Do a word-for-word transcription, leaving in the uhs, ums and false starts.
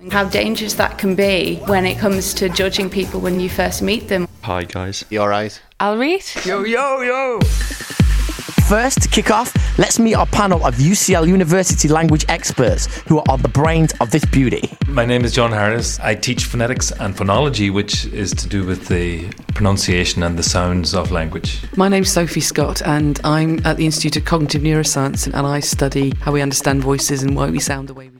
How dangerous that can be when it comes to judging people when you first meet them. Hi guys. You alright? Alright. Yo, yo, yo! First, to kick off, let's meet our panel of U C L University language experts who are the brains of this beauty. My name is John Harris. I teach phonetics and phonology, which is to do with the pronunciation and the sounds of language. My name's Sophie Scott and I'm at the Institute of Cognitive Neuroscience and I study how we understand voices and why we sound the way we do.